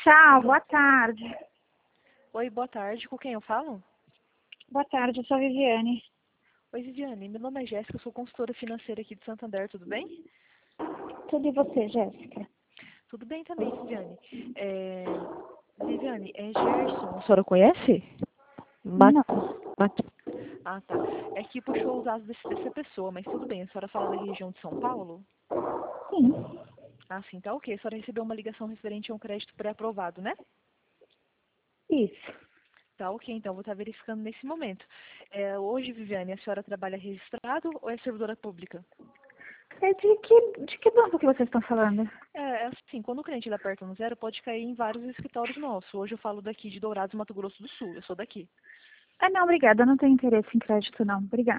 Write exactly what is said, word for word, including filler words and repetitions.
Tchau, boa tarde. Oi, boa tarde. Com quem eu falo? Boa tarde, eu sou a Viviane. Oi, Viviane. Meu nome é Jéssica, eu sou consultora financeira aqui de Santander, tudo bem? Tudo e você, Jéssica? Tudo bem também, Viviane. É... Viviane, é Gerson. A senhora conhece? Ma... Não. Ma... Ah, tá. É que puxou os dados desse, dessa pessoa, mas tudo bem. A senhora fala da região de São Paulo? Sim. Ah, sim, tá ok. A senhora recebeu uma ligação referente a um crédito pré-aprovado, né? Isso. Tá ok, então vou estar verificando nesse momento. É, hoje, Viviane, a senhora trabalha registrado ou é servidora pública? É de que, de que banco que vocês estão falando? É, é assim, quando o cliente ele aperta no zero, pode cair em vários escritórios nossos. Hoje eu falo daqui de Dourados, Mato Grosso do Sul. Eu sou daqui. Ah, não, obrigada. Eu não tenho interesse em crédito, não. Obrigada.